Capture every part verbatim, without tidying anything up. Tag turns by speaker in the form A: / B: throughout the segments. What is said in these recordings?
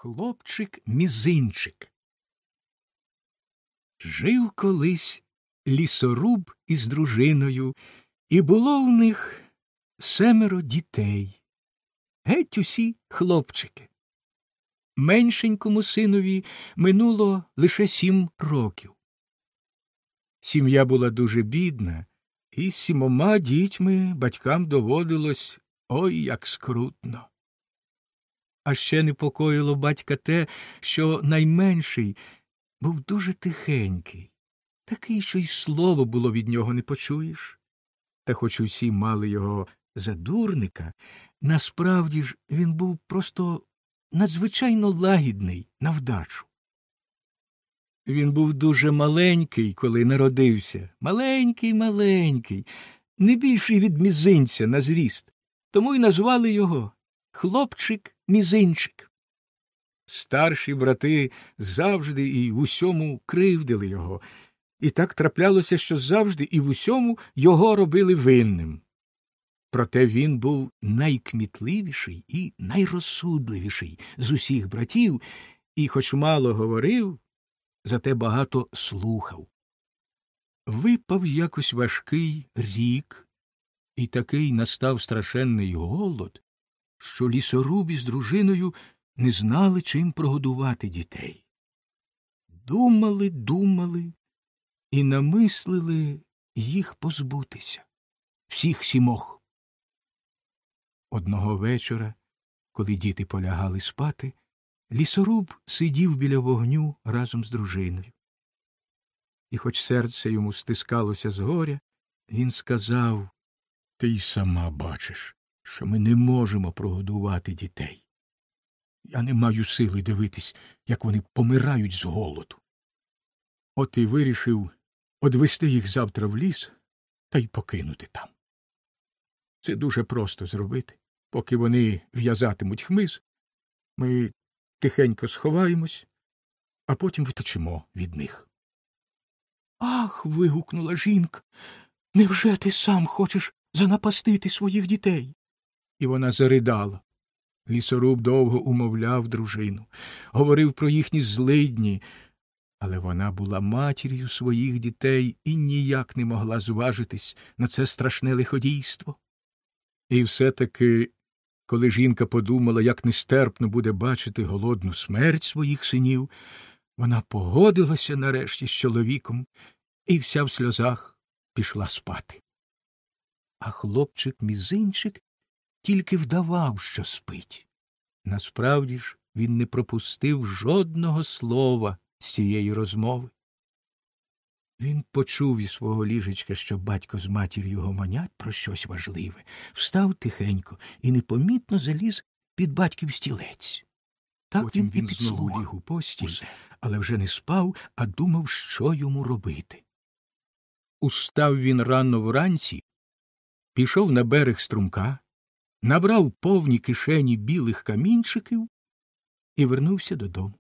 A: Хлопчик-мізинчик. Жив колись лісоруб із дружиною, і було в них семеро дітей. Геть усі хлопчики. Меншенькому синові минуло лише сім років. Сім'я була дуже бідна, і з сімома дітьми батькам доводилось ой як скрутно. А ще непокоїло батька те, що найменший був дуже тихенький, такий, що й слово було від нього не почуєш. Та хоч усі мали його за дурника, насправді ж він був просто надзвичайно лагідний на вдачу. Він був дуже маленький, коли народився, маленький-маленький, не більший від мізинця на зріст, тому й назвали його Хлопчик-мізинчик. Старші брати завжди і в усьому кривдили його, і так траплялося, що завжди і в усьому його робили винним. Проте він був найкмітливіший і найрозсудливіший з усіх братів, і хоч мало говорив, зате багато слухав. Випав якось важкий рік, і такий настав страшенний голод, що лісоруб із дружиною не знали, чим прогодувати дітей. Думали, думали і намислили їх позбутися, всіх сімох. Одного вечора, коли діти полягали спати, лісоруб сидів біля вогню разом з дружиною. І хоч серце йому стискалося з горя, він сказав: «Ти й сама бачиш, що ми не можемо прогодувати дітей. Я не маю сили дивитись, як вони помирають з голоду. От і вирішив одвести їх завтра в ліс та й покинути там. Це дуже просто зробити. Поки вони в'язатимуть хмиз, ми тихенько сховаємось, а потім втечемо від них». «Ах!» – вигукнула жінка. «Невже ти сам хочеш занапастити своїх дітей?» І вона заридала. Лісоруб довго умовляв дружину, говорив про їхні злидні, але вона була матір'ю своїх дітей і ніяк не могла зважитись на це страшне лиходійство. І все-таки, коли жінка подумала, як нестерпно буде бачити голодну смерть своїх синів, вона погодилася нарешті з чоловіком і вся в сльозах пішла спати. А хлопчик-мізинчик тільки вдавав, що спить. Насправді ж він не пропустив жодного слова з цієї розмови. Він почув із свого ліжечка, що батько з матір'ю гомонять про щось важливе, встав тихенько і непомітно заліз під батьків стілець. Так Потім він і підслухав ліг у постіль, усе. Але вже не спав, а думав, що йому робити. Устав він рано вранці, пішов на берег струмка, набрав повні кишені білих камінчиків і вернувся додому.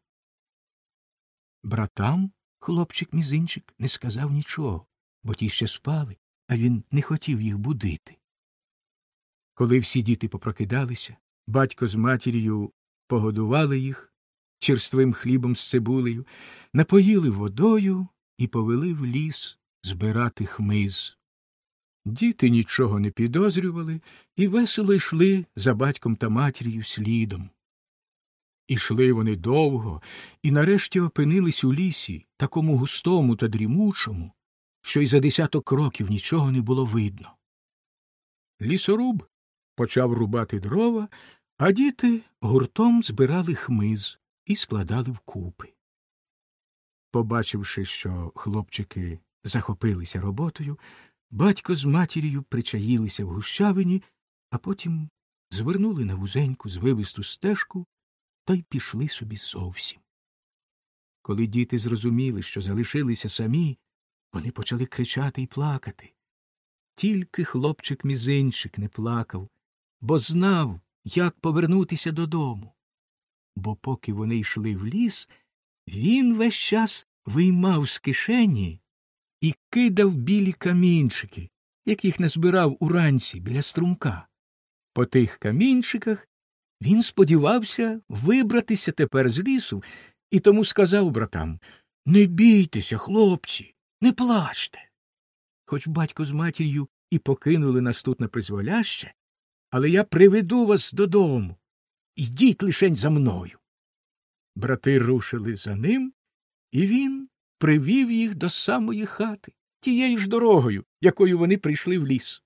A: Братам хлопчик-мізинчик не сказав нічого, бо ті ще спали, а він не хотів їх будити. Коли всі діти попрокидалися, батько з матір'ю погодували їх черствим хлібом з цибулею, напоїли водою і повели в ліс збирати хмиз. Діти нічого не підозрювали і весело йшли за батьком та матір'ю слідом. Ішли вони довго і нарешті опинились у лісі, такому густому та дрімучому, що й за десяток років нічого не було видно. Лісоруб почав рубати дрова, а діти гуртом збирали хмиз і складали вкупи. Побачивши, що хлопчики захопилися роботою, батько з матір'ю причаїлися в гущавині, а потім звернули на вузеньку звивисту стежку та й пішли собі зовсім. Коли діти зрозуміли, що залишилися самі, вони почали кричати й плакати. Тільки хлопчик-мізинчик не плакав, бо знав, як повернутися додому. Бо поки вони йшли в ліс, він весь час виймав з кишені і кидав білі камінчики, яких назбирав уранці біля струмка. По тих камінчиках Він сподівався вибратися тепер з лісу, і тому сказав братам: «Не бійтеся, хлопці, не плачте». Хоч батько з матір'ю і покинули нас тут на призволяще, але я приведу вас додому. Ідіть лишень за мною. Брати рушили за ним, і він привів їх до самої хати, тією ж дорогою, якою вони прийшли в ліс.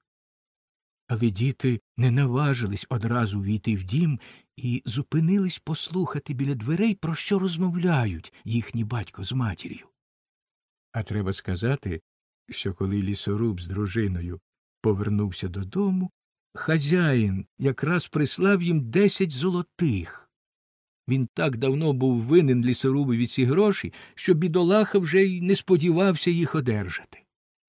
A: Але діти не наважились одразу війти в дім і зупинились послухати біля дверей, про що розмовляють їхній батько з матір'ю. А треба сказати, що коли лісоруб з дружиною повернувся додому, хазяїн якраз прислав їм десять золотих. Він так давно був винен лісорубові ці гроші, що бідолаха вже й не сподівався їх одержати.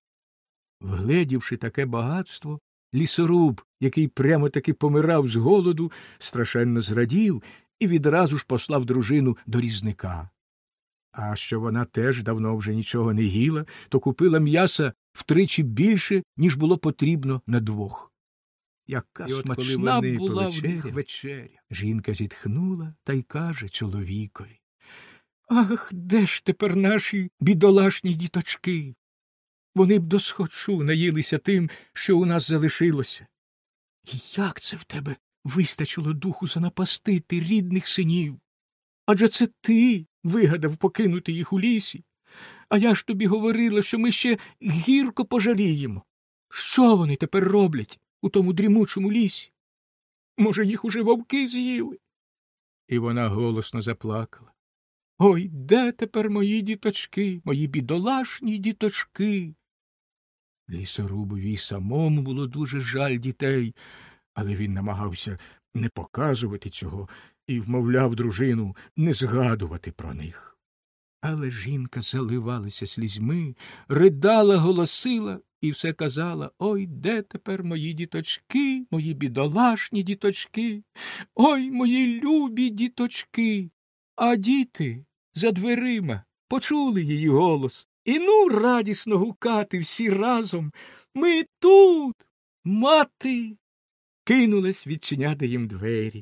A: Вгледівши таке багатство, лісоруб, який прямо-таки помирав з голоду, страшенно зрадів і відразу ж послав дружину до різника. А що вона теж давно вже нічого не їла, то купила м'яса втричі більше, ніж було потрібно на двох. Яка
B: І от
A: смачна
B: коли вони
A: була в них
B: повечеряли,
A: вечеря. Жінка зітхнула та й каже чоловікові: «Ах, де ж тепер наші бідолашні діточки? Вони б досхочу наїлися тим, що у нас залишилося. І як це в тебе вистачило духу занапастити рідних синів? Адже це ти вигадав покинути їх у лісі. А я ж тобі говорила, що ми ще гірко пожаліємо. Що вони тепер роблять у тому дрімучому лісі? Може, їх уже вовки з'їли?» І вона голосно заплакала. «Ой, де тепер мої діточки, мої бідолашні діточки?» Лісорубові й самому було дуже жаль дітей, але він намагався не показувати цього і вмовляв дружину не згадувати про них. Але жінка заливалася слізьми, ридала, голосила і все казала: «Ой, де тепер мої діточки, мої бідолашні діточки, ой, мої любі діточки!» А діти за дверима почули її голос. І ну радісно гукати всі разом: «Ми тут! Мати!» Кинулась відчиняти їм двері.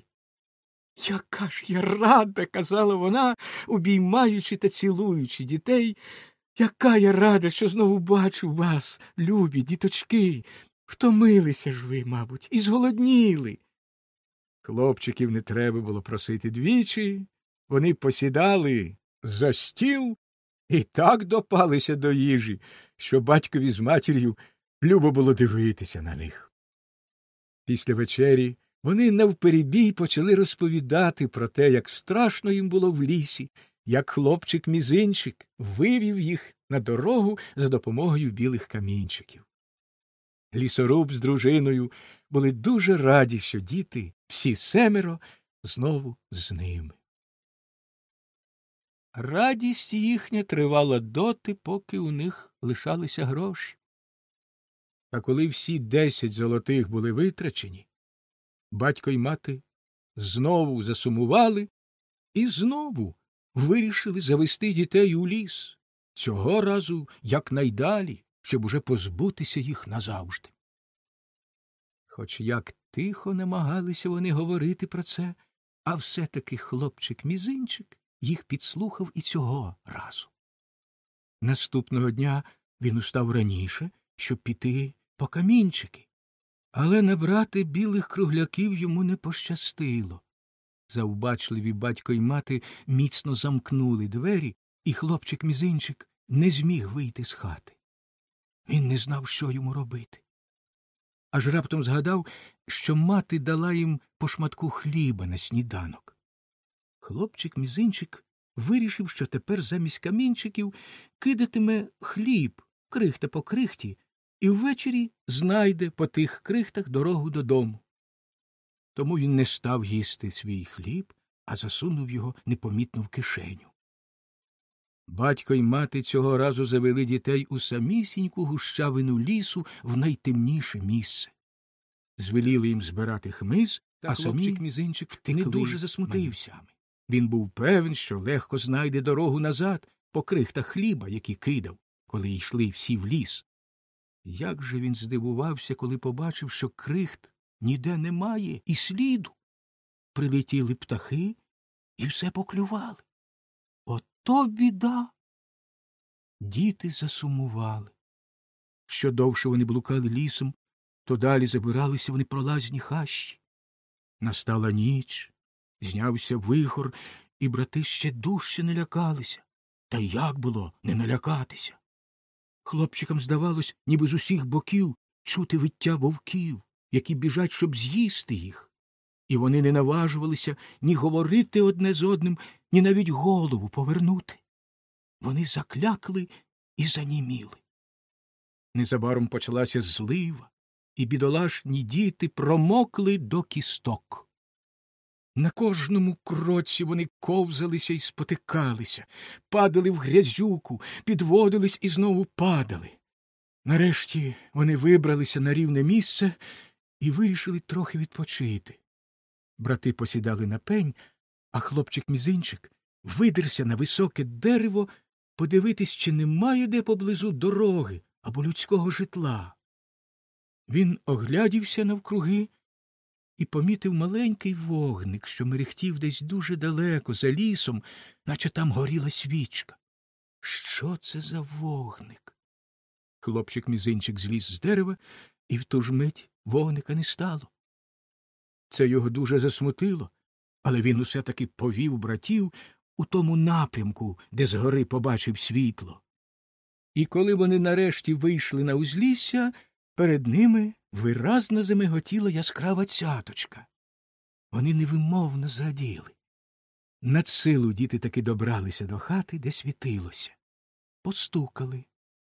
A: «Яка ж я рада!» – казала вона, обіймаючи та цілуючи дітей. «Яка я рада, що знову бачу вас, любі діточки! Втомилися ж ви, мабуть, і зголодніли». Хлопчиків не треба було просити двічі. Вони посідали за стіл і так допалися до їжі, що батькові з матір'ю любо було дивитися на них. Після вечері вони навперебій почали розповідати про те, як страшно їм було в лісі, як хлопчик-мізинчик вивів їх на дорогу за допомогою білих камінчиків. Лісоруб з дружиною були дуже раді, що діти, всі семеро, знову з ними. Радість їхня тривала доти, поки у них лишалися гроші. А коли всі десять золотих були витрачені, батько й мати знову засумували і знову вирішили завести дітей у ліс, цього разу якнайдалі, щоб уже позбутися їх назавжди. Хоч як тихо намагалися вони говорити про це, а все-таки хлопчик-мізинчик їх підслухав і цього разу. Наступного дня він устав раніше, щоб піти по камінчики, але набрати білих кругляків йому не пощастило. Завбачливі батько й мати міцно замкнули двері, і хлопчик-мізинчик не зміг вийти з хати. Він не знав, що йому робити. Аж раптом згадав, що мати дала їм по шматку хліба на сніданок. Хлопчик-мізинчик вирішив, що тепер замість камінчиків кидатиме хліб, крихта по крихті, і ввечері знайде по тих крихтах дорогу додому. Тому він не став їсти свій хліб, а засунув його непомітно в кишеню. Батько й мати цього разу завели дітей у самісіньку гущавину лісу в найтемніше місце. Звеліли їм збирати хмиз,
B: Та
A: а самі
B: хлопчик-мізинчик втекли
A: не дуже засмутився. Він був певен, що легко знайде дорогу назад по крихтах хліба, які кидав, коли йшли всі в ліс. Як же він здивувався, коли побачив, що крихт ніде немає і сліду. прилетіли птахи і все поклювали. Ото біда! Діти засумували. Що довше вони блукали лісом, то далі забиралися в непролазні хащі. Настала ніч, знявся вихор, і брати ще дужче не лякалися. Та як було не налякатися? Хлопчикам здавалось, ніби з усіх боків чути виття вовків, які біжать, щоб з'їсти їх. І вони не наважувалися ні говорити одне з одним, ні навіть голову повернути. Вони заклякли і заніміли. Незабаром почалася злива, і бідолашні діти промокли до кісток. На кожному кроці вони ковзалися і спотикалися, падали в грязюку, підводились і знову падали. Нарешті вони вибралися на рівне місце і вирішили трохи відпочити. Брати посідали на пень, а хлопчик-мізинчик видерся на високе дерево подивитись, чи немає де поблизу дороги або людського житла. Він оглядівся навкруги і помітив маленький вогник, що мерехтів десь дуже далеко, за лісом, наче там горіла свічка. Що це за вогник? Хлопчик-мізинчик зліз з дерева, і в ту ж мить вогника не стало. Це його дуже засмутило, але він усе таки повів братів у тому напрямку, де згори побачив світло. І коли вони нарешті вийшли на узлісся, перед ними виразно замиготіла яскрава цяточка. Вони невимовно зраділи. Надсилу діти таки добралися до хати, де світилося. Постукали.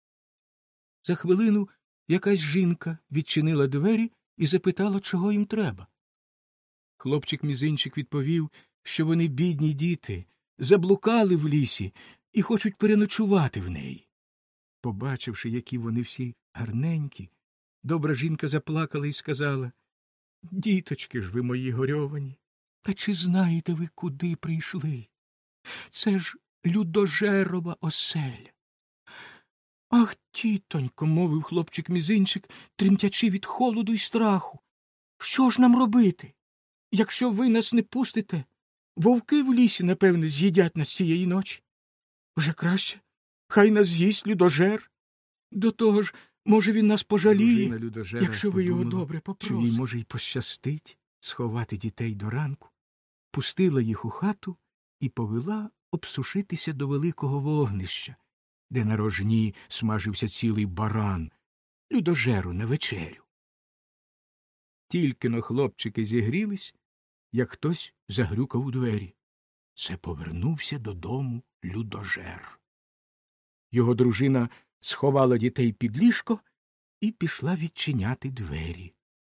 A: За хвилину якась жінка відчинила двері і запитала, чого їм треба. Хлопчик-мізинчик відповів, що вони бідні діти, заблукали в лісі і хочуть переночувати в неї. Побачивши, які вони всі гарненькі, добра жінка заплакала і сказала: «Діточки ж ви мої горьовані, та чи знаєте ви, куди прийшли? Це ж Людожерова оселя». «Ах, тітонько», – мовив хлопчик-мізинчик, тремтячи від холоду й страху, «що ж нам робити? Якщо ви нас не пустите, вовки в лісі, напевне, з'їдять нас цієї ночі. Вже краще, хай нас з'їсть Людожер. До того ж, може, він нас пожаліє, якщо ви його добре попросите». Що їй, може, й пощастить сховати дітей до ранку, пустила їх у хату і повела обсушитися до великого вогнища, де на рожні смажився цілий баран, Людожеру на вечерю. Тільки-но хлопчики зігрілись, як хтось загрюкав у двері. Це повернувся додому Людожер. Його дружина сховала дітей під ліжко і пішла відчиняти двері.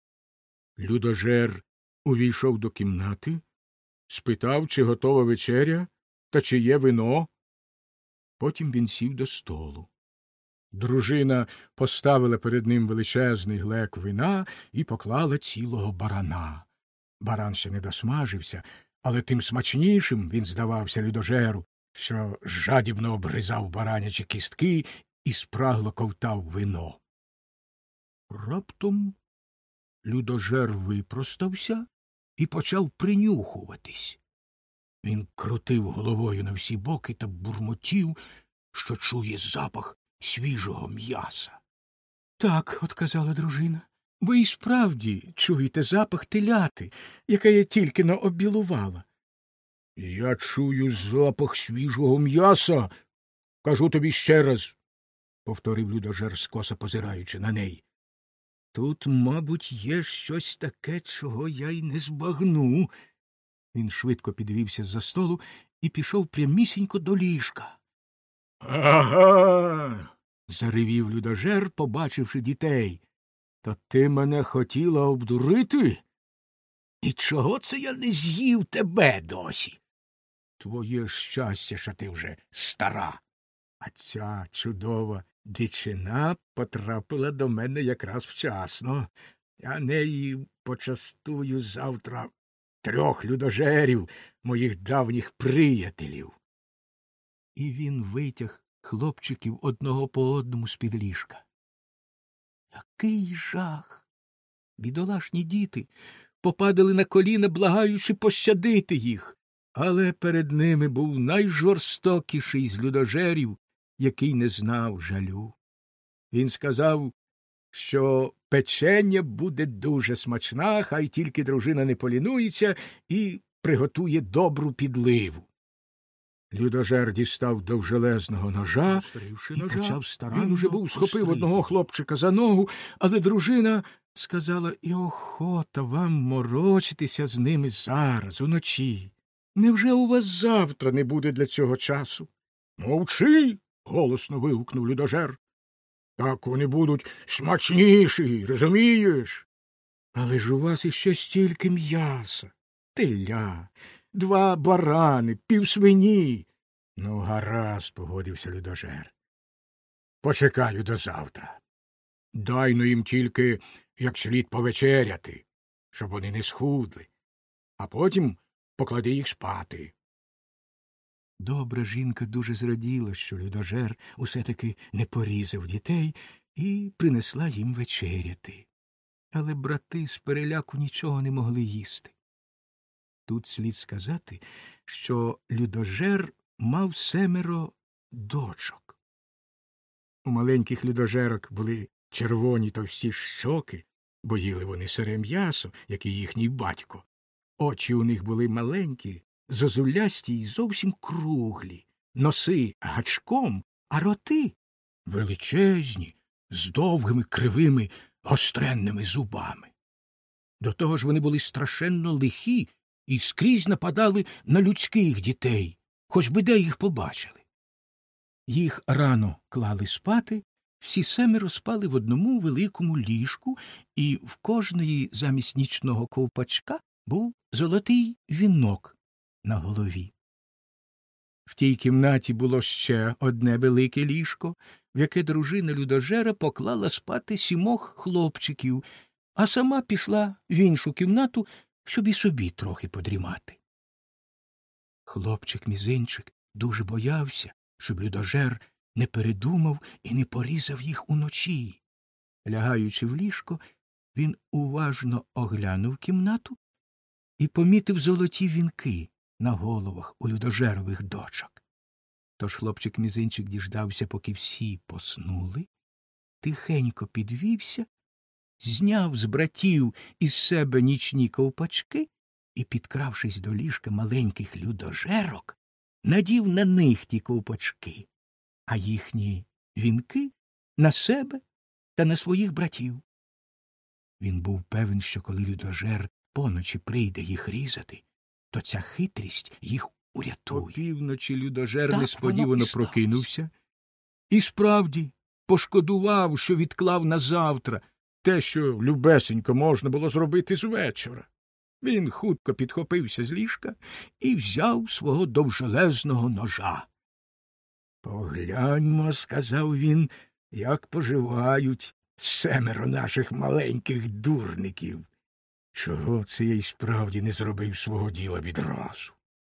A: Людожер увійшов до кімнати, спитав, чи готова вечеря та чи є вино. Потім він сів до столу. Дружина поставила перед ним величезний глек вина і поклала цілого барана. Баран ще не досмажився, але тим смачнішим він здавався Людожеру, що жадібно обризав баранячі кістки і спрагло ковтав вино. Раптом Людожер випростався і почав принюхуватись. Він крутив головою на всі боки та бурмотів, що чує запах свіжого м'яса. «Так», – отказала дружина, – «ви і справді чуєте запах теляти, яке я тільки-но оббілувала». «Я чую запах свіжого м'яса, кажу тобі ще раз», – повторив Людожер, скоса позираючи на неї. «Тут, мабуть, є щось таке, чого я й не збагну». Він швидко підвівся з-за столу і пішов прямісінько до ліжка. «Ага!» – заревів Людожер, побачивши дітей. «Та ти мене хотіла обдурити? І чого це я не з'їв тебе досі? Твоє щастя, що ти вже стара. А ця чудова дичина потрапила до мене якраз вчасно. Я неї почастую завтра трьох людожерів, моїх давніх приятелів». І він витяг хлопчиків одного по одному з-під ліжка. Який жах! Бідолашні діти попадали на коліна, благаючи пощадити їх. Але перед ними був найжорстокіший з людожерів, який не знав жалю. Він сказав, що печення буде дуже смачна, хай тільки дружина не полінується і приготує добру підливу. Людожер дістав довжелезного ножа і ножа, почав старанно. Він уже був схопив одного хлопчика за ногу, але дружина сказала, і охота вам морочитися з ними зараз, уночі. Невже у вас завтра не буде для цього часу? Мовчи, голосно вигукнув людожер. Так вони будуть смачніші, розумієш? Але ж у вас іще стільки м'яса, теля, два барани, півсвині. Ну, гаразд, погодився людожер. Почекаю до завтра. Дай но їм тільки як слід повечеряти, щоб вони не схудли, а потім поклади їх спати. Добра жінка дуже зраділа, що людожер усе-таки не порізав дітей, і принесла їм вечеряти. Але брати з переляку нічого не могли їсти. Тут слід сказати, що людожер мав семеро дочок. У маленьких людожерок були червоні товсті щоки, бо їли вони сире м'ясо, як і їхній батько. Очі у них були маленькі, зозулясті й зовсім круглі, носи гачком, а роти величезні, з довгими кривими гостренними зубами. До того ж вони були страшенно лихі і скрізь нападали на людських дітей, хоч би де їх побачили. Їх рано клали спати, всі семеро спали в одному великому ліжку, і в кожної замість нічного ковпачка був золотий вінок на голові. В тій кімнаті було ще одне велике ліжко, в яке дружина людожера поклала спати сімох хлопчиків, а сама пішла в іншу кімнату, щоб і собі трохи подрімати. Хлопчик-мізинчик дуже боявся, щоб людожер не передумав і не порізав їх уночі. Лягаючи в ліжко, він уважно оглянув кімнату і помітив золоті вінки на головах у людожерових дочок. Тож хлопчик-мізинчик діждався, поки всі поснули, тихенько підвівся, зняв з братів із себе нічні ковпачки і, підкравшись до ліжка маленьких людожерок, надів на них ті ковпачки, а їхні вінки на себе та на своїх братів. Він був певен, що коли людожер поночі прийде їх різати, то ця хитрість їх урятує. Опівночі людожер так несподівано прокинувся і справді пошкодував, що відклав на завтра те, що любесенько можна було зробити з вечора. Він хутко підхопився з ліжка і взяв свого довжелезного ножа. «Погляньмо», — сказав він, — «як поживають семеро наших маленьких дурників. Чого це я й справді не зробив свого діла відразу?»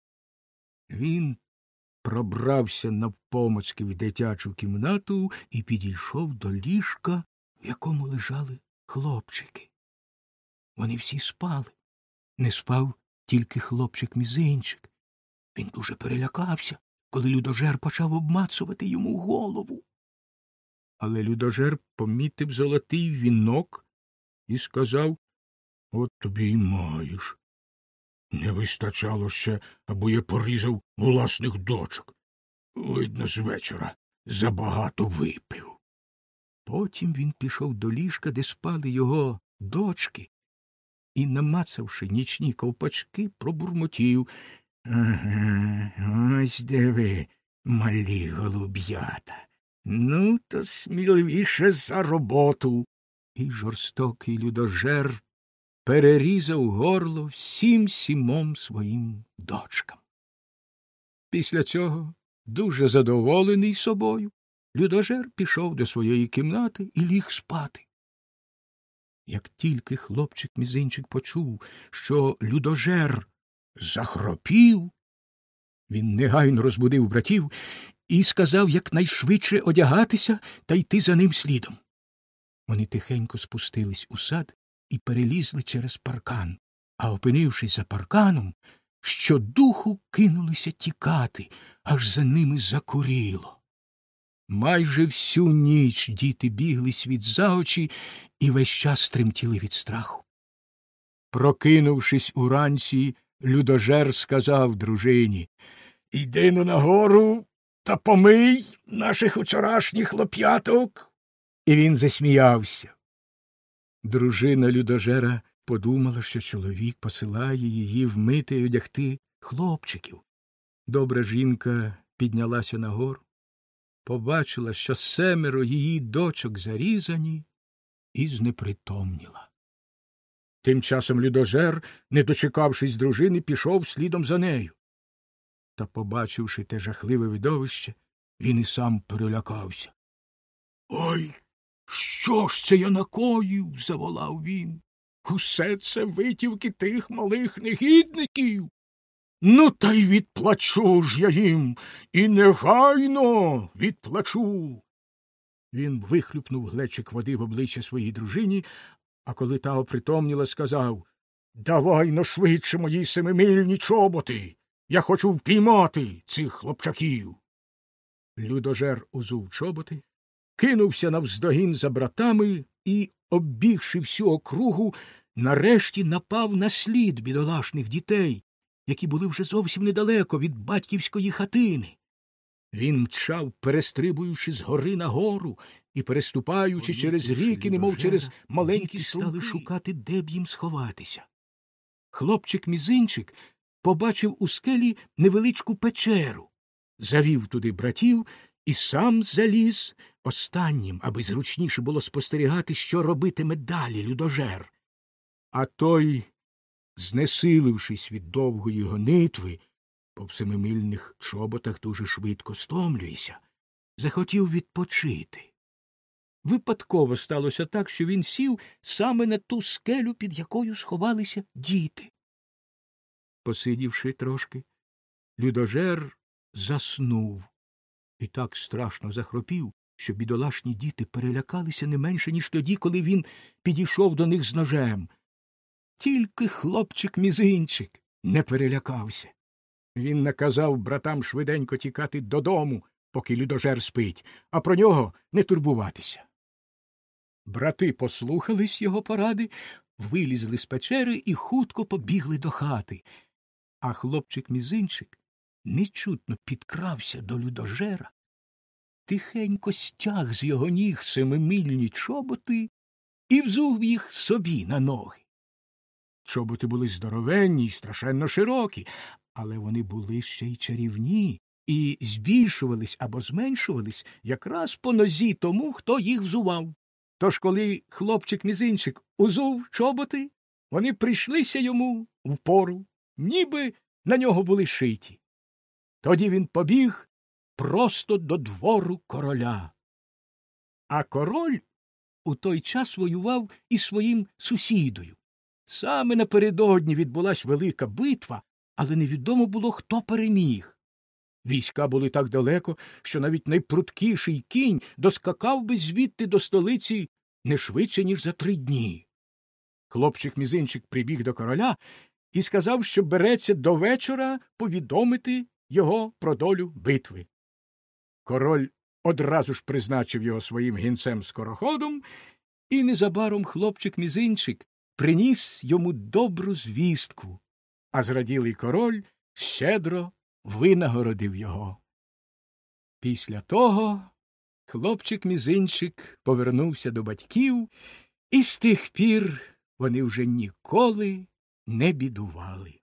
A: Він пробрався навпомацьки в дитячу кімнату і підійшов до ліжка, в якому лежали хлопчики. Вони всі спали. Не спав тільки хлопчик-мізинчик. Він дуже перелякався, коли людожер почав обмацувати йому голову. Але людожер помітив золотий вінок і сказав: «От тобі й маєш. Не вистачало ще, аби я порізав власних дочок. Видно, з вечора забагато випив». Потім він пішов до ліжка, де спали його дочки, і, намацавши нічні ковпачки, пробурмотів: «Ага, ось де ви, малі голуб'ята. Ну, то сміливіше за роботу». І жорстокий людожер перерізав горло всім сімом своїм дочкам. Після цього, дуже задоволений собою, людожер пішов до своєї кімнати і ліг спати. Як тільки хлопчик-мізинчик почув, що людожер захропів, він негайно розбудив братів і сказав якнайшвидше одягатися та йти за ним слідом. Вони тихенько спустились у сад і перелізли через паркан. а, опинившись за парканом, щодуху кинулися тікати, аж за ними закуріло. Майже всю ніч діти бігли світ за очі і весь час тремтіли від страху. Прокинувшись уранці, людожер сказав дружині: «Іди но нагору та помий наших учорашніх хлоп'яток». І він засміявся. Дружина людожера подумала, що чоловік посилає її вмити й одягти хлопчиків. Добра жінка піднялася нагору, побачила, що семеро її дочок зарізані, і знепритомніла. Тим часом людожер, не дочекавшись дружини, пішов слідом за нею. Та, побачивши те жахливе видовище, він і сам перелякався. «Ой, що ж це я накоїв?» – заволав він. «Усе це витівки тих малих негідників. Ну, та й відплачу ж я їм, і негайно відплачу». Він вихлюпнув глечик води в обличчя своїй дружині, а коли та опритомніла, сказав: «Давай но швидше мої семимильні чоботи, я хочу впіймати цих хлопчаків». Людожер узув чоботи, кинувся навздогін за братами і, оббігши всю округу, нарешті напав на слід бідолашних дітей, які були вже зовсім недалеко від батьківської хатини. Він мчав, перестрибуючи з гори на гору і переступаючи через ріки, немов через маленькі стали струки. Шукати, де б їм сховатися. Хлопчик-мізинчик побачив у скелі невеличку печеру, завів туди братів і сам заліз останнім, аби зручніше було спостерігати, що робитиме далі людожер. А той, знесилившись від довгої гонитви, по семимильних чоботах дуже швидко стомлюєшся, захотів відпочити. Випадково сталося так, що він сів саме на ту скелю, під якою сховалися діти. Посидівши трошки, людожер заснув і так страшно захропів, що бідолашні діти перелякалися не менше, ніж тоді, коли він підійшов до них з ножем. Тільки хлопчик-мізинчик не перелякався. Він наказав братам швиденько тікати додому, поки людожер спить, а про нього не турбуватися. Брати послухались його поради, вилізли з печери і хутко побігли до хати. А хлопчик-мізинчик нечутно підкрався до людожера, тихенько стяг з його ніг семимильні чоботи і взув їх собі на ноги. Чоботи були здоровенні й страшенно широкі, але вони були ще й чарівні і збільшувались або зменшувались якраз по нозі тому, хто їх взував. Тож, коли хлопчик-мізинчик узув чоботи, вони прийшлися йому впору, ніби на нього були шиті. Тоді він побіг просто до двору короля. А король у той час воював із своїм сусідою. Саме напередодні відбулась велика битва, але невідомо було, хто переміг. Війська були так далеко, що навіть найпруткіший кінь доскакав би звідти до столиці не швидше, ніж за три дні. Хлопчик-мізинчик прибіг до короля і сказав, що береться до вечора повідомити його про долю битви. Король одразу ж призначив його своїм гінцем-скороходом, і незабаром хлопчик-мізинчик приніс йому добру звістку, а зраділий король щедро винагородив його. Після того хлопчик-мізинчик повернувся до батьків, і з тих пір вони вже ніколи не бідували.